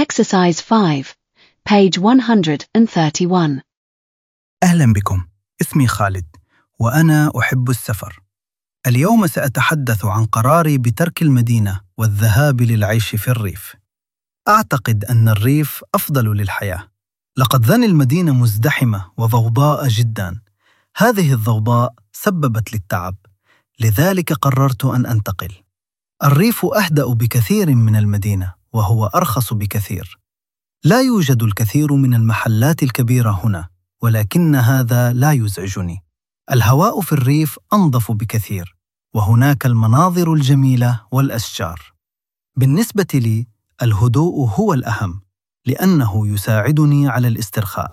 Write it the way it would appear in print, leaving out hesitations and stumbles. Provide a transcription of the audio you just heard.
Exercise 5, page 131. أهلا بكم، اسمي خالد وأنا أحب السفر. اليوم سأتحدث عن قراري بترك المدينة والذهاب للعيش في الريف. أعتقد أن الريف أفضل للحياة. لقد ظني المدينة مزدحمة وضوضاء جدا. هذه الضوضاء سببت لي التعب، لذلك قررت أن أنتقل. الريف أهدأ بكثير من المدينة وهو أرخص بكثير. لا يوجد الكثير من المحلات الكبيرة هنا، ولكن هذا لا يزعجني. الهواء في الريف أنظف بكثير، وهناك المناظر الجميلة والأشجار. بالنسبة لي، الهدوء هو الأهم، لأنه يساعدني على الاسترخاء.